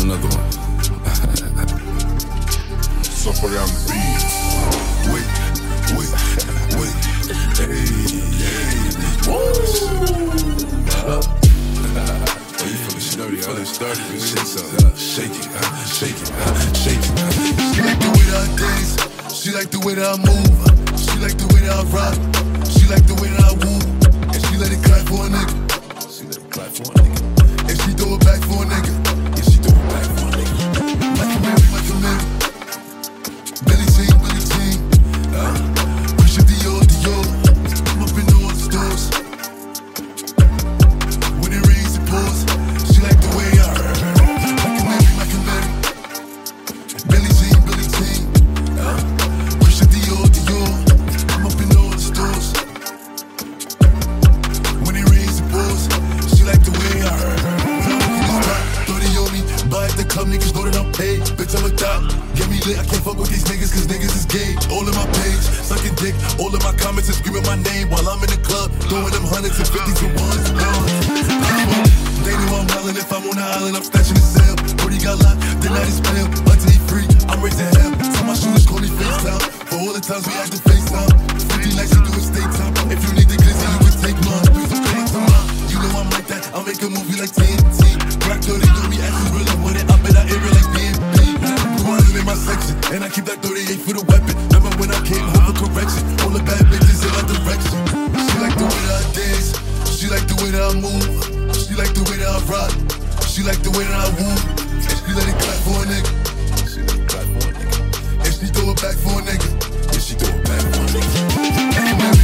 another one. So for on the beat. Wait. You feeling sturdy, shake it. She like the way that I dance. She like the way that I move. She like the way that I rock. She like the way that I woo. And she let it clap for a nigga. And she throw it back for a nigga. Like a Mary. Billie Jean. Pusha Dior. I'm up in all the stores. When it rains, it pours. She like the way I like a Mary. Billie Jean. Pusha Dior. I'm up in all the stores. When it rains, it pours. She like the way I 30 on me, buy at the club, niggas know that I'm paid. Bitch, I'm a thot. Get me lit, I can't fuck with these niggas, cause niggas is gay. All in my page, sucking dick. All of my comments is screaming my name while I'm in the club, throwing them hundreds and fifties and ones. They know I'm wildin', if I'm on the island, I'm snatching the cell. Brody got locked, the night is pale. Until he free, I'm raising hell. Tell my shooters, call me FaceTime. For all the times we had to FaceTime. 50 nights to do it state time. If you need the glizzy, you can take mine. Please don't come to mine. You know I'm like that, I'll make a movie like TNT. Black 30, know me acting really with it. I bet I air it like BNB. Blue in my section, and I keep that 38 for the weapon. Remember when I came home for correction? All the bad bitches in my direction. She like the way that I dance. She like the way that I move. She like the way that I rock. She like the way that I woo. And she let it clap for a nigga. And she throw it back for a nigga. Yeah, she throw it back for a nigga.